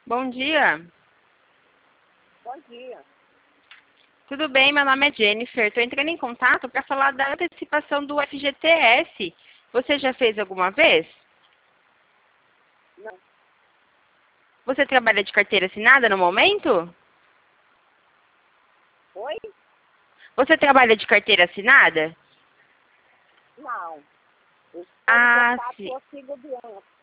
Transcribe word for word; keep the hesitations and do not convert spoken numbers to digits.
Bom dia. Bom dia. Tudo bem? Meu nome é Jennifer. Estou entrando em contato para falar da antecipação do F G T S. Você já fez alguma vez? Não. Você trabalha de carteira assinada no momento? Oi? Você trabalha de carteira assinada? Não. Eu estou Ah, em contato sim. com o filho doente.